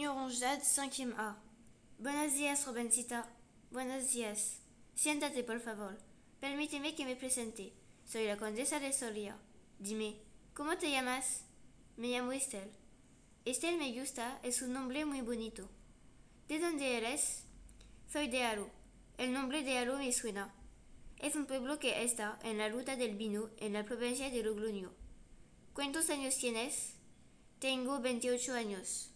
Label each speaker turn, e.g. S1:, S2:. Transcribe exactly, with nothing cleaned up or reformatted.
S1: Oranjad, cinquième A. Buenos días, Robencita. Buenos días. Siéntate, por favor. Permíteme que me presente. Soy la condesa de Soria. Dime, ¿cómo te llamas? Me llamo Estel. Estel me gusta, es un nombre muy bonito. ¿De dónde eres? Soy de Aro. El nombre de Aro me suena. Es un pueblo que está en la ruta del vino en la provincia de Logroño. ¿Cuántos años tienes? Tengo veintiocho años.